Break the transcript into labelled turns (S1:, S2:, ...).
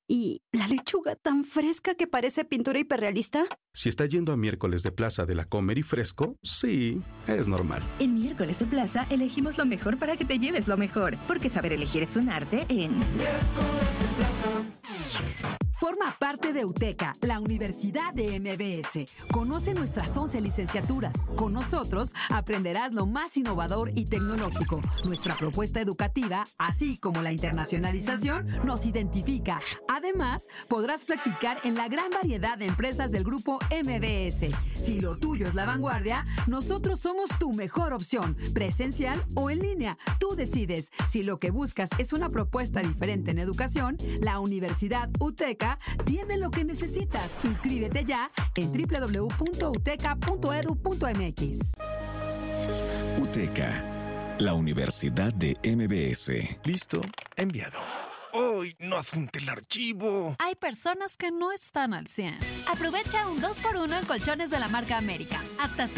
S1: ¿Y la lechuga tan fresca que parece pintura hiperrealista?
S2: Si está yendo a miércoles de plaza de la Comer y Fresco, sí, es normal.
S3: En miércoles de plaza elegimos lo mejor para que te lleves lo mejor, porque saber elegir es un arte en
S4: Miércoles de plaza.
S5: Forma parte de UTECA, la Universidad de MBS. Conoce nuestras 11 licenciaturas. Con nosotros aprenderás lo más innovador y tecnológico. Nuestra propuesta educativa, así como la internacionalización, nos identifica. Además, podrás practicar en la gran variedad de empresas del grupo MBS. Si lo tuyo es la vanguardia, nosotros somos tu mejor opción, presencial o en línea. Tú decides. Si lo que buscas es una propuesta diferente en educación, la Universidad UTECA tiene lo que necesitas. Inscríbete ya en www.uteca.edu.mx.
S6: UTECA, la Universidad de MBS.
S7: ¿Listo? Enviado. ¡Ay, no adjunté el archivo!
S8: Hay personas que no están al 100. Aprovecha un 2x1 en colchones de la marca América. Hasta